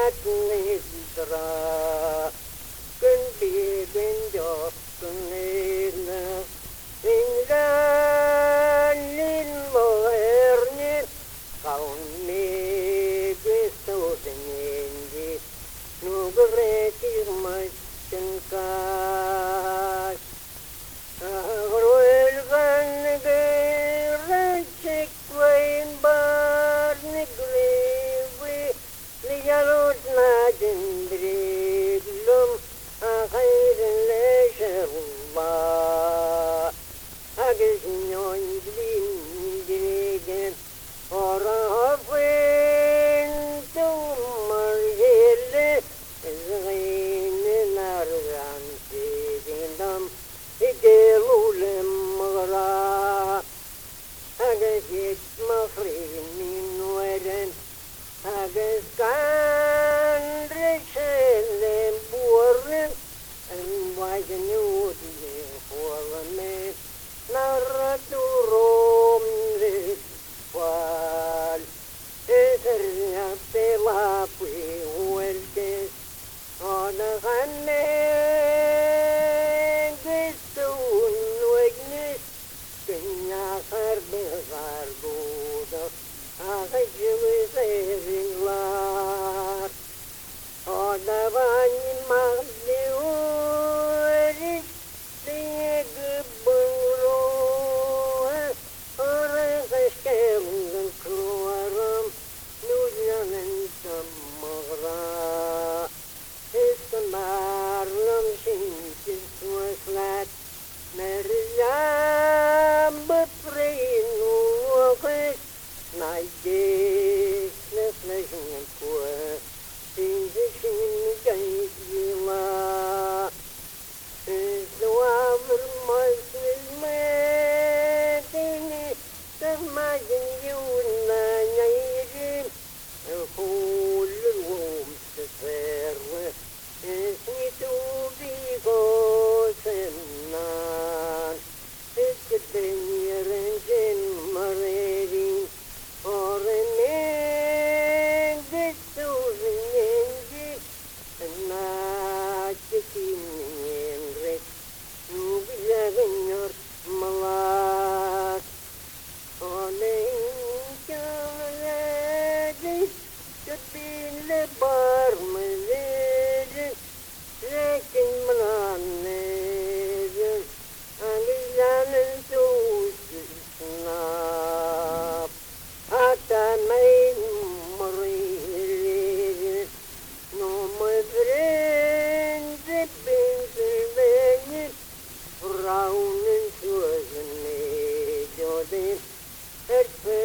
Nidra, kun bibin jo kunina, inganin moernir, kauni bistodengi, nugretir maskenkas, agruelgan gerechik wain bar negrewi, lijalot na jendriglum, akhair lesherullah, agis nyon blindrigen, orafin tumarjele, zgain nargan sidindam, idelulem magra, agis yit mafrin min weren, agis kan reselen buoren, en wajen yudle forme, narraturom ritual, esernya pelapi hueldes, ona ganne gestun wegnes, kenya besar budak, akajwe seringlar, ona banyin magdiuris, Bungro, orang keskem keluaram, nujanan samara, ismaram sincis waslat, meriam beprinu wakes, naikis neflesing kuah, sincis gila. Suaver masmedini termajin yuna nyairin hulum seserwe esnitu bigo senan esketenyerin jen marerin orenen gesuzinyenji nacikin Nubilaganyor malat Oneng kaladis Kabin lebar melidis Lekin menanedis Angilanan susisnap Hata main merilidis No madren zipin silvenyis Raunen suasene jodin, et